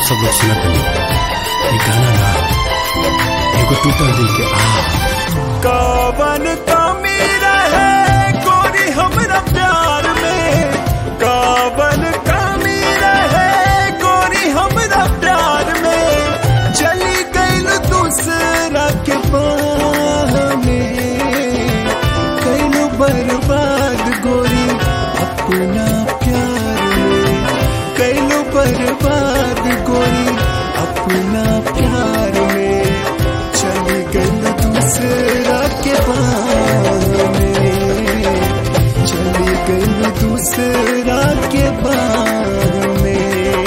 सब लोग सुनत हनी ये गाना ना एगो टूटल दिल के कवन कमी रहे गोरी हमरा प्यार में, कवन कमी रहे गोरी हमरा प्यार में, चली गइल दूसरा के बाह में, कइल बर्बाद गोरी अपना प्यार में, कइल बर्बाद गोरी अपना प्यार में, चली गइल दूसरा के बाह में, चली गइल दूसरा के बाह में।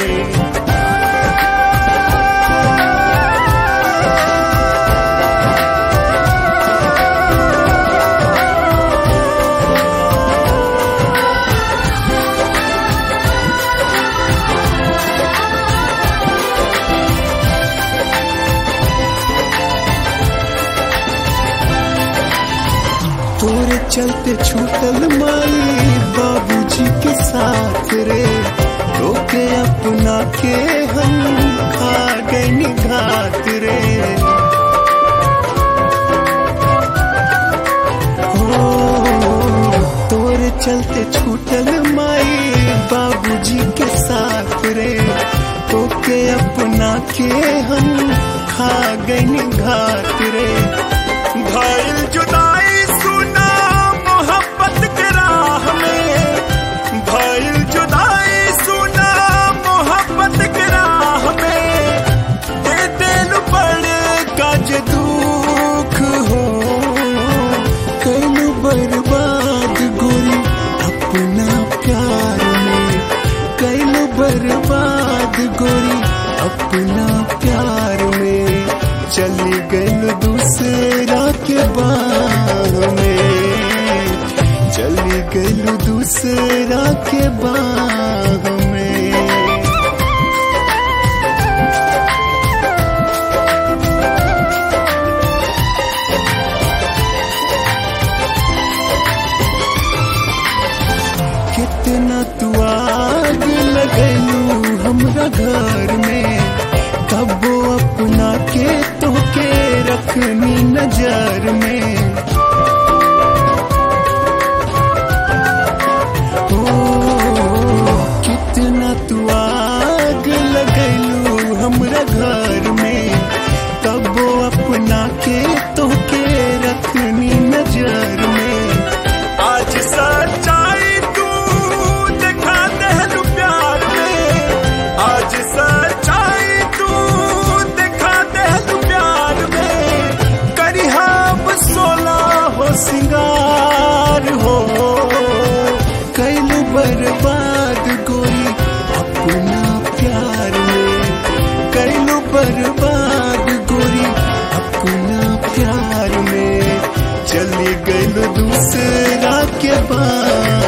तोरे चलते छूटल माई बाबूजी के साथ रे, रोके अपना के हम खा गए घात रे। हो तोरे चलते छूटल माई बाबूजी के साथ रे, रोके अपना के हम खा गए घात रे। भइल जुदाई सुना मोहब्बत के राह में, भइल जुदाई सुना मोहब्बत के राह में, दे दिल बड़े गज दुख हो, कइल बर्बाद गोरी अपना प्यार में, कइल बर्बाद गोरी अपना प्यार में, चली गइल दूसरा के बाह में, चली गइल दूसरा के बाह में। कितना तू आग लगलू हमरा घर में, तब वो अपना के तोके रखनी नजर में। ओ कितना तू आग लगलू हमरा घर में, तब वो अपना के तोके रखनी नजर में। आज सच्चाई तू दिखा दे प्यार में, आज सच्चाई तू दिखा दे प्यार में, करी हम 16 हो सिंगार हो, कइल बर्बाद गोरी अपना प्यार में, कइल बर्बाद गोरी अपना प्यार में, चली गइल दूसरा के बाह